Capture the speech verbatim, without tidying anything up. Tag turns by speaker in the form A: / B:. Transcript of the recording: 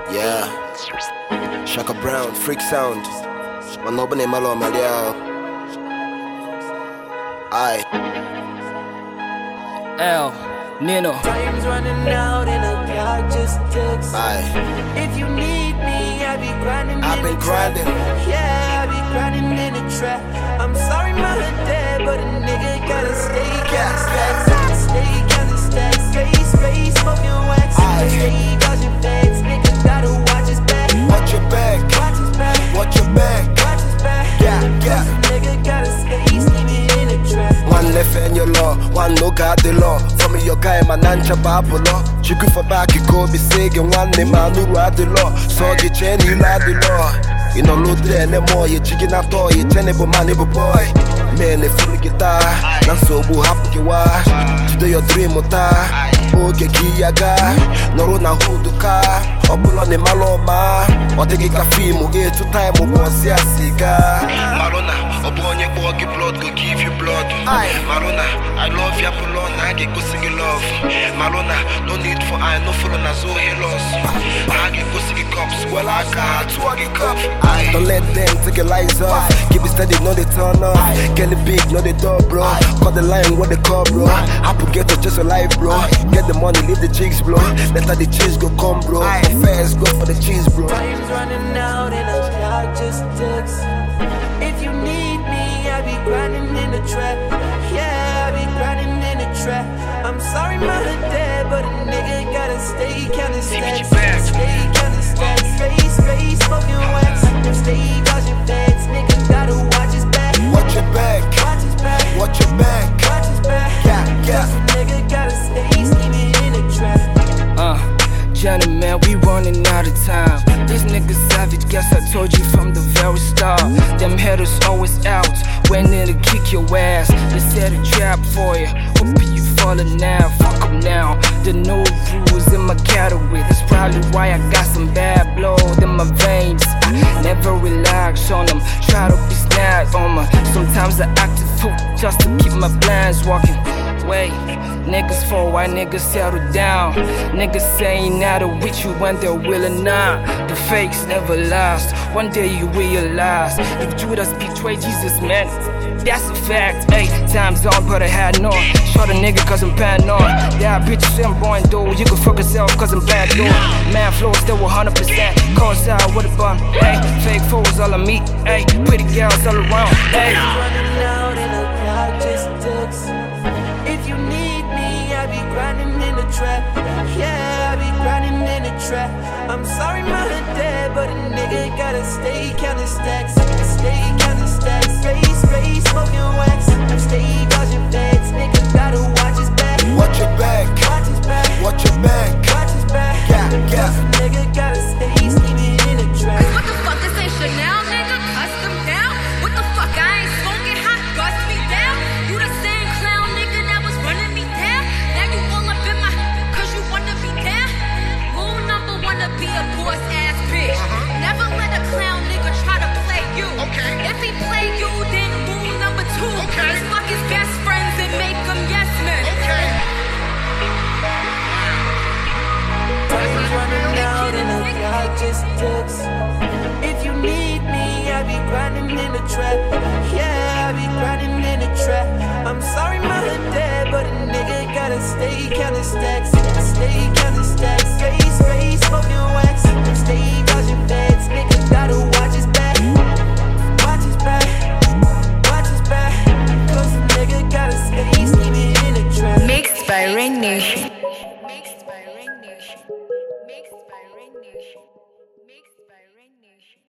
A: Yeah, Shaka Brown, Freak Sound. Manobane malo malia. I
B: L Nino.
C: Time's running out and the clock just ticks.
A: Aye.
C: If you need me, I be grinding.
A: I've
C: in
A: been
C: the trap.
A: grinding.
C: Yeah, I be grinding in the trap. I'm sorry, mother dead, but a nigga gotta stay, gotta stack, stay, gotta stack, space, space, smoking wax.
A: Aye.
C: Stay dodging bags, nigga gotta watch his back.
A: Watch your back,
C: Watch his back,
A: watch your back.
C: watch his back.
A: Yeah, yeah.
C: Nigga gotta stay, steamy in the trap.
A: One left in your law, one no got the law. From your guy, man, nancha babu law. Chiku for back, you go be saying one name, man, who ride the law. So get chain, you like the law. You know, load there anymore, you're chicken at all, you're tenable man, boy. Man, they fully guitar, not so boo happy you are. Today your dream or tie. Okay, Kiyaga, Norona Huduka, Obulon de Maloma, or take a film, get to time, Obosia Siga. Marona, upon your body, blood go give you blood. Marona, I love your Polon, I get go sing love. Marona, no need for I, no follow Nazo Helos. I get go sing cups, well, I can't swag a cup. Don't let them take your lights off. Keep it steady, no they turn off. Get it big, no they door, bro. Cut the line, what they call, bro. Apple get it just a life, bro. Get the money, leave the chicks, bro. Let the cheese go come, bro. Fast, go for the cheese, bro.
C: Time's running out and the clock just ticks. If you need me, I be grinding in the trap. Yeah, I be grinding in the trap. I'm sorry, mother dead, but a nigga gotta stay counting stacks. Stay counting stacks. Space, space, smoking wax. Stay dodging bags. Nigga gotta watch his back.
A: Watch your back,
C: Watch his back.
A: watch your back.
C: Watch his back.
A: Yeah, yeah.
C: Nigga gotta stay steaming in the trap.
B: Uh, gentlemen, we running out of time. These niggas savage, guess I told you from the very start. Them haters always out, when in to kick your ass. They set a trap for you, hope you falling now. Fuck 'em now, the no rules in my category. That's probably why I got some bad blood in my veins. I never relax on them, try to be snapped on me. Sometimes I act a fool just to keep my plans walking. Wait, niggas fall, why niggas settle down? Niggas saying now they're with you when they're willing not. The fakes never last, one day you realize if Judas betrayed Jesus, man, that's a fact. Hey, time's on, but I had no. Shot a nigga cause I'm paranoid. Yeah, bitches I'm born though. You can fuck yourself cause I'm bad though. Man flow still one hundred percent. Cause out with a bum. Hey, fake foes all I meet. Hey, pretty girls all around. Hey.
C: Running out and the clock just ticks. If you need me, I be grinding in the trap. Yeah, I be grinding in the trap. I'm sorry, mother dead, but a nigga gotta stay counting stacks. Stay counting stacks. Space, space, smoking wax. Stay dodging bags. Nigga gotta watch his back.
A: Watch your back,
C: Watch his back.
A: watch your back.
C: Watch his back.
A: Yeah, yeah.
C: Nigga gotta stay steaming in the trap.
D: What the fuck, this ain't Chanel, nigga? Custom down? What the fuck, I ain't smoking hot, bust me down? You the same clown nigga that was running me down? Now you all up in my, cause you wanna be down? Rule number one to be a boss ass bitch. Never let a clown nigga try to play you. If he play you, then rule number two is fuck his best friends and make them yes men.
C: Time's running out and the clock just ticks. If you need me, I be grinding in the trap. Yeah, I be grinding in the trap. I'm sorry, mother dead, but a nigga gotta stay counting stacks.